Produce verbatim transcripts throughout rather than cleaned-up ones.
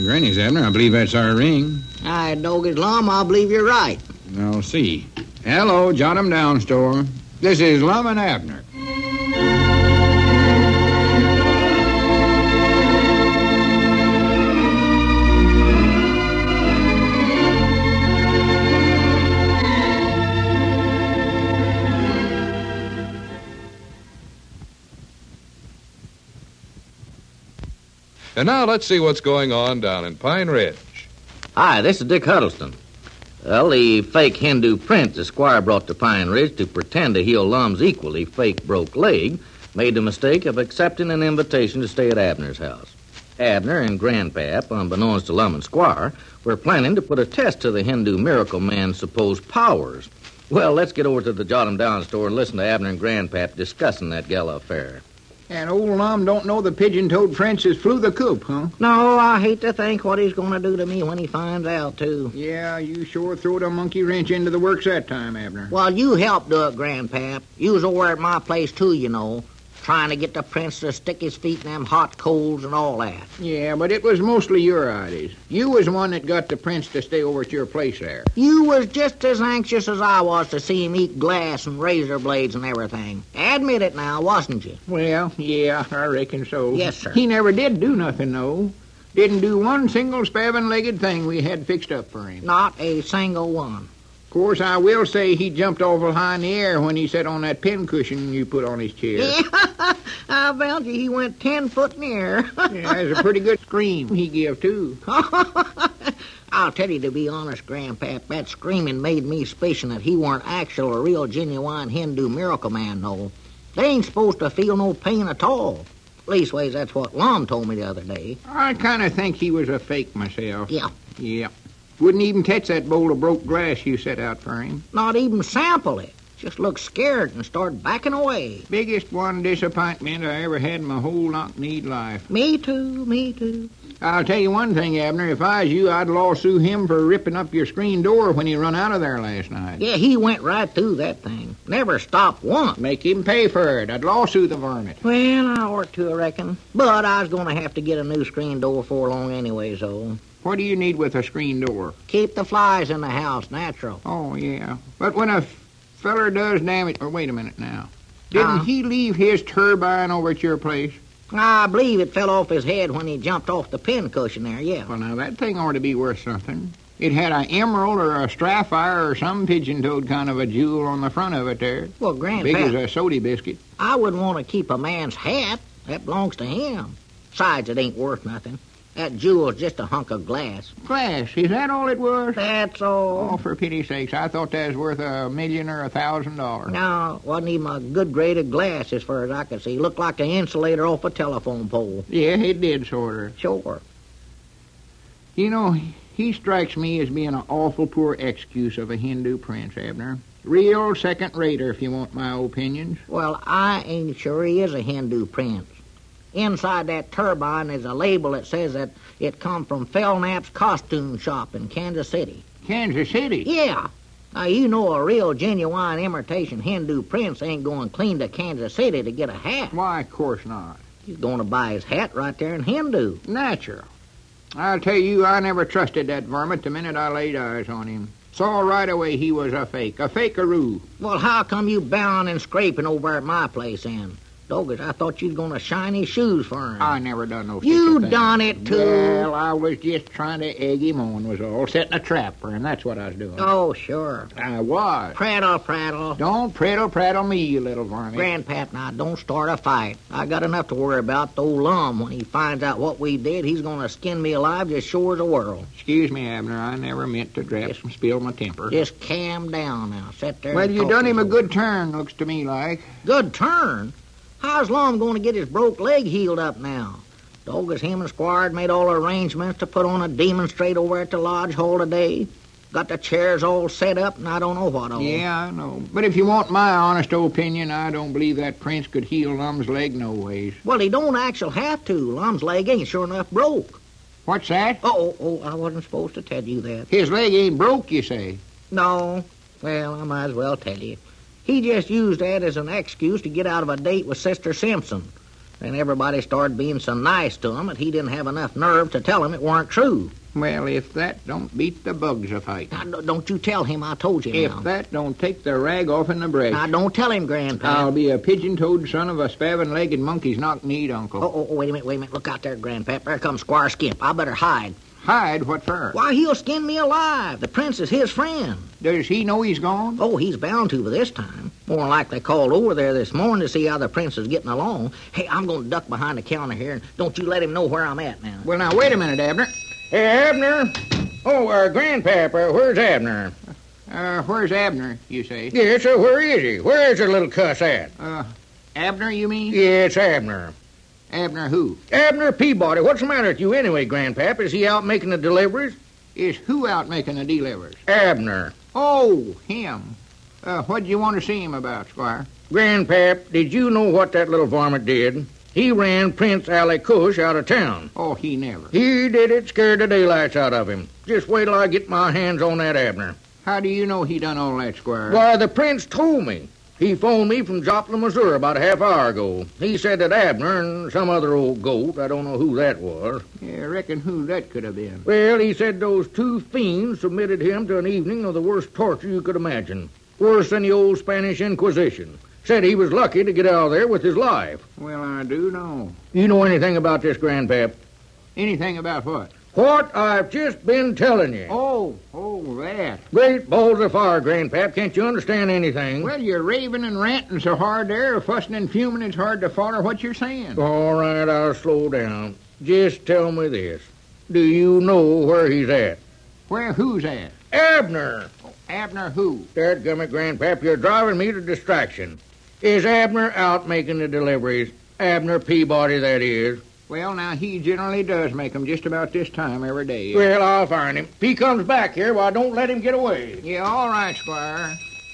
granny's, Abner. I believe that's our ring. I dog his Lum, I believe you're right. I'll see. Hello, Jot 'em Down store. This is Lum and Abner. And now let's see what's going on down in Pine Ridge. Hi, this is Dick Huddleston. Well, the fake Hindu prince the squire brought to Pine Ridge to pretend to heal Lum's equally fake broke leg made the mistake of accepting an invitation to stay at Abner's house. Abner and Grandpap, unbeknownst to Lum and Squire, were planning to put a test to the Hindu miracle man's supposed powers. Well, let's get over to the Jot 'em Down store and listen to Abner and Grandpap discussing that gala affair. And old Lum don't know the pigeon-toed Francis flew the coop, huh? No, I hate to think what he's going to do to me when he finds out, too. Yeah, you sure throwed a monkey wrench into the works that time, Abner. Well, you helped do it, Grandpap. You was over at my place, too, you know, trying to get the prince to stick his feet in them hot coals and all that. Yeah, but it was mostly your ideas. You was the one that got the prince to stay over at your place there. You was just as anxious as I was to see him eat glass and razor blades and everything. Admit it now, wasn't you? Well, yeah, I reckon so. Yes, sir. He never did do nothing, though. Didn't do one single spavined-legged thing we had fixed up for him. Not a single one. Of course, I will say he jumped awful high in the air when he sat on that pincushion you put on his chair. Yeah, I found you. He went ten foot in the air. Yeah, it was a pretty good scream he gave, too. I'll tell you, to be honest, Grandpap, that screaming made me suspicion that he weren't actual or real genuine Hindu miracle man, no. They ain't supposed to feel no pain at all. Leastways, that's what Lum told me the other day. I kind of think he was a fake myself. Yeah. Yeah. Wouldn't even touch that bowl of broke glass you set out for him. Not even sample it. Just look scared and start backing away. Biggest one disappointment I ever had in my whole knock-kneed life. Me too, me too. I'll tell you one thing, Abner. If I was you, I'd lawsuit him for ripping up your screen door when he run out of there last night. Yeah, he went right through that thing. Never stopped once. Make him pay for it. I'd lawsuit the varmint. Well, I ought to, I reckon. But I was going to have to get a new screen door before long anyway, so... What do you need with a screen door? Keep the flies in the house, natural. Oh, yeah. But when a feller does damage... Or wait a minute now. Didn't Uh, he leave his turbine over at your place? I believe it fell off his head when he jumped off the pincushion there, yeah. Well, now, that thing ought to be worth something. It had an emerald or a sapphire or some pigeon-toed kind of a jewel on the front of it there. Well, Big as Grandpa, a soda biscuit. I wouldn't want to keep a man's hat. That belongs to him. Besides, it ain't worth nothing. That jewel's just a hunk of glass. Glass, is that all it was? That's all. Oh, for pity's sakes, I thought that was worth a million or a thousand dollars. No, wasn't even a good grade of glass as far as I could see. Looked like an insulator off a telephone pole. Yeah, it did, sort of. Sure. You know, he strikes me as being an awful poor excuse of a Hindu prince, Abner. Real second-rater, if you want my opinions. Well, I ain't sure he is a Hindu prince. Inside that turbine is a label that says that it come from Felknap's costume shop in Kansas City. Kansas City? Yeah. Now, you know a real, genuine imitation Hindu prince ain't going clean to Kansas City to get a hat. Why, of course not. He's going to buy his hat right there in Hindu. Natural. I'll tell you, I never trusted that varmint the minute I laid eyes on him. Saw right away he was a fake, a fakeroo. Well, how come you bowing and scraping over at my place, then? Doggers, I thought you'd gonna shine his shoes for him. I never done no such You a thing. done it, too. Well, I was just trying to egg him on, was all. Setting a trap for him, that's what I was doing. Oh, sure. I was. Prattle, prattle. Don't prattle, prattle me, you little varmint. Grandpap, now, don't start a fight. I got enough to worry about the old Lum. When he finds out what we did, he's gonna skin me alive just sure as the world. Excuse me, Abner, I never meant to dress and spill my temper. Just calm down now. Sit there Well, and you talk done to him a us. good turn, looks to me like. Good turn? How's Lum going to get his broke leg healed up now? Doggers, him and Squire had made all arrangements to put on a demonstrate over at the lodge hall today. Got the chairs all set up, and I don't know what all. Yeah, I know. But if you want my honest opinion, I don't believe that prince could heal Lum's leg no ways. Well, he don't actually have to. Lum's leg ain't sure enough broke. What's that? Oh, oh, I wasn't supposed to tell you that. His leg ain't broke, you say? No. Well, I might as well tell you. He just used that as an excuse to get out of a date with Sister Simpson. And everybody started being so nice to him that he didn't have enough nerve to tell him it weren't true. Well, if that don't beat the bugs a fight. Now, d- don't you tell him I told you If now. that don't take the rag off in the breast, Now, don't tell him, Grandpa. I'll be a pigeon-toed son of a spavin-legged monkey's knock-kneed uncle. Oh, oh, oh, wait a minute, wait a minute. Look out there, Grandpap. There comes Squire Skimp. I better hide. Hide? What for? Why, he'll skin me alive. The prince is his friend. Does he know he's gone? Oh, he's bound to by this time. More than likely called over there this morning to see how the prince is getting along. Hey, I'm going to duck behind the counter here, and don't you let him know where I'm at now. Well, now, wait a minute, Abner. Hey, Abner. Oh, uh, Grandpap, uh, where's Abner? Uh, where's Abner, you say? Yes, sir, where is he? Where is the little cuss at? Uh, Abner, you mean? Yeah, it's Abner. Abner who? Abner Peabody. What's the matter with you anyway, Grandpap? Is he out making the deliveries? Is who out making the deliveries? Abner. Oh, him. Uh, what'd you want to see him about, Squire? Grandpap, did you know what that little varmint did? He ran Prince Ali Cush out of town. Oh, he never. He did it, scared the daylights out of him. Just wait till I get my hands on that Abner. How do you know he done all that, Squire? Why, the prince told me. He phoned me from Joplin, Missouri about a half hour ago. He said that Abner and some other old goat, I don't know who that was. Yeah, I reckon who that could have been. Well, he said those two fiends submitted him to an evening of the worst torture you could imagine. Worse than the old Spanish Inquisition. Said he was lucky to get out of there with his life. Well, I do know. You know anything about this, Grandpap? Anything about what? What I've just been telling you. Oh, oh, that. Great balls of fire, Grandpap. Can't you understand anything? Well, you're raving and ranting so hard there, fussing and fuming, it's hard to follow what you're saying. All right, I'll slow down. Just tell me this. Do you know where he's at? Where who's at? Abner. Abner who? Dadgummit, Grandpap, you're driving me to distraction. Is Abner out making the deliveries? Abner Peabody, that is. Well, now, he generally does make 'em just about this time every day. Well, I'll find him. If he comes back here, why, don't let him get away. Yeah, all right, Squire.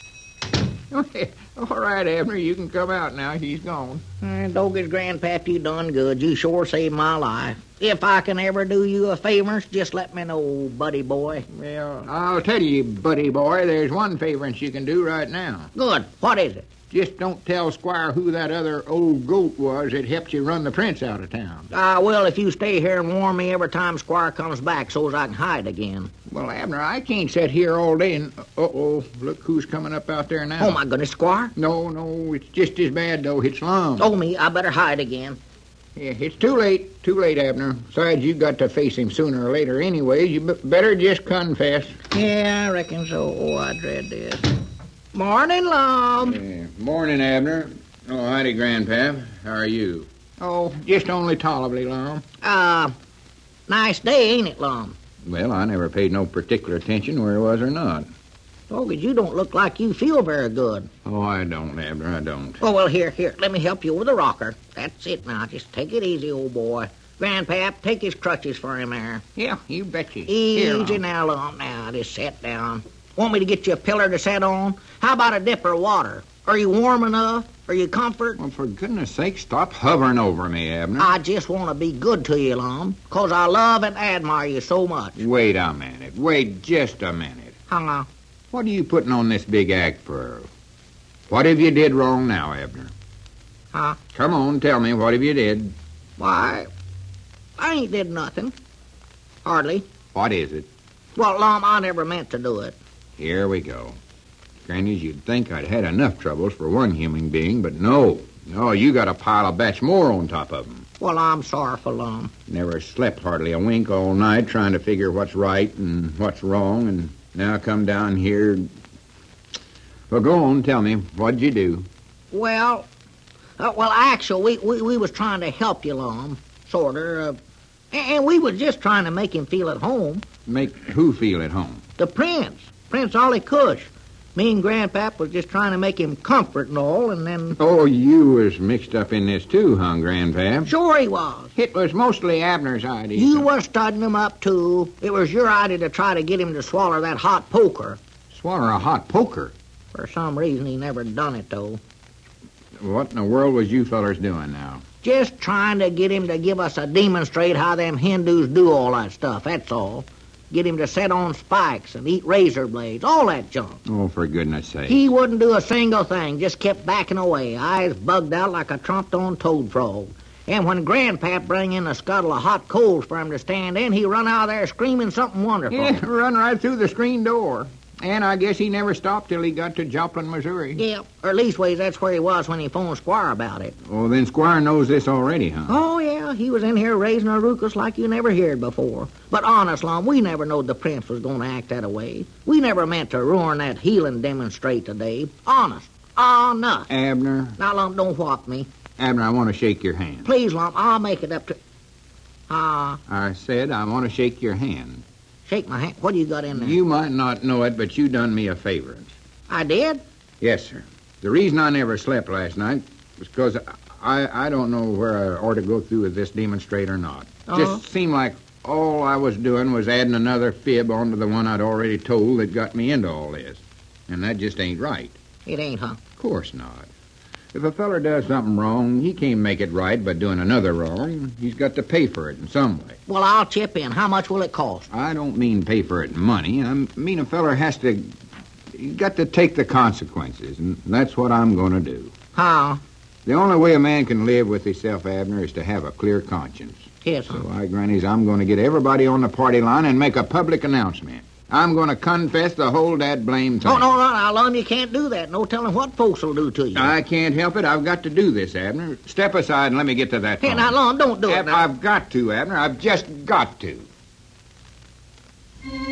All right, Abner, you can come out now. He's gone. Uh, Doggy's Grandpap, you done good. You sure saved my life. If I can ever do you a favor, just let me know, buddy boy. Well, I'll tell you, buddy boy, there's one favorance you can do right now. Good. What is it? Just don't tell Squire who that other old goat was that helped you run the prince out of town. Ah, uh, well, if you stay here and warn me every time Squire comes back so's I can hide again. Well, Abner, I can't sit here all day and... Uh-oh, look who's coming up out there now. Oh, my goodness, Squire. No, no, it's just as bad, though. It's Lum. Oh, me, I better hide again. Yeah, it's too late. Too late, Abner. Besides, you got to face him sooner or later anyway. You b- better just confess. Yeah, I reckon so. Oh, I dread this. Morning, Lum. Yeah, morning, Abner. Oh, howdy, Grandpap. How are you? Oh, just only tolerably, Lum. Uh, nice day, ain't it, Lum? Well, I never paid no particular attention where it was or not. Doggy, you don't look like you feel very good. Oh, I don't, Abner, I don't. Oh, well, here, here, let me help you with the rocker. That's it now. Just take it easy, old boy. Grandpap, take his crutches for him there. Yeah, you betcha. Here, Easy Lum. now, Lum. Now, just sit down. Want me to get you a pillar to sit on? How about a dipper of water? Are you warm enough? Are you comfort? Well, for goodness sake, stop hovering over me, Abner. I just want to be good to you, Lum, 'cause I love and admire you so much. Wait a minute. Wait just a minute. Huh? What are you putting on this big act for? What have you did wrong now, Abner? Huh? Come on, tell me, what have you did? Why, I ain't did nothing. Hardly. What is it? Well, Lum, I never meant to do it. Here we go. Grannies, you'd think I'd had enough troubles for one human being, but no. No, you got a pile of batch more on top of them. Well, I'm sorrowful, Lum. Never slept hardly a wink all night trying to figure what's right and what's wrong, and now come down here. Well, go on, tell me, what'd you do? Well, uh, well, actually, we, we, we was trying to help you, Lum, sorter. Uh, and, and we was just trying to make him feel at home. Make who feel at home? The prince, Prince Ollie Cush. Me and Grandpap was just trying to make him comfort and all, and then... Oh, you was mixed up in this too, huh, Grandpap? Sure he was. It was mostly Abner's idea. You was studying him up, too. It was your idea to try to get him to swallow that hot poker. Swallow a hot poker? For some reason, he never done it, though. What in the world was you fellers doing now? Just trying to get him to give us a demonstrate how them Hindus do all that stuff, that's all. Get him to sit on spikes and eat razor blades, all that junk. Oh, for goodness sake. He wouldn't do a single thing, just kept backing away, eyes bugged out like a tromped-on toad frog. And when Grandpap bring in a scuttle of hot coals for him to stand in, he run out of there screaming something wonderful. Yeah, run right through the screen door. And I guess he never stopped till he got to Joplin, Missouri. Yeah, or leastways that's where he was when he phoned Squire about it. Oh, then Squire knows this already, huh? Oh, yeah, he was in here raising a ruckus like you never heard before. But honest, Lum, we never knowed the prince was going to act that way. We never meant to ruin that healing demonstrate today. Honest. Honest. Abner, Now, Lump, don't whop me. Abner, I want to shake your hand. Please, Lump, I'll make it up to... Ah, I said I want to shake your hand. shake my hand. What do you got in there? You might not know it, but you done me a favor. I did? Yes, sir. The reason I never slept last night was because I, I don't know where I ought to go through with this demonstrate or not. Uh-huh. Just seemed like all I was doing was adding another fib onto the one I'd already told that got me into all this. And that just ain't right. It ain't, huh? Of course not. If a feller does something wrong, he can't make it right by doing another wrong. He's got to pay for it in some way. Well, I'll chip in. How much will it cost? I don't mean pay for it in money. I mean a feller has to... He's got to take the consequences, and that's what I'm going to do. How? The only way a man can live with himself, Abner, is to have a clear conscience. Yes, So sir. I, Grannies, I'm going to get everybody on the party line and make a public announcement. I'm going to confess the whole that blame thing. Oh, no, no, now, Lum, you can't do that. No telling what folks will do to you. I can't help it. I've got to do this, Abner. Step aside and let me get to that Hey, phone. now, Lum, don't do it Ab- now. I've got to, Abner. I've just got to.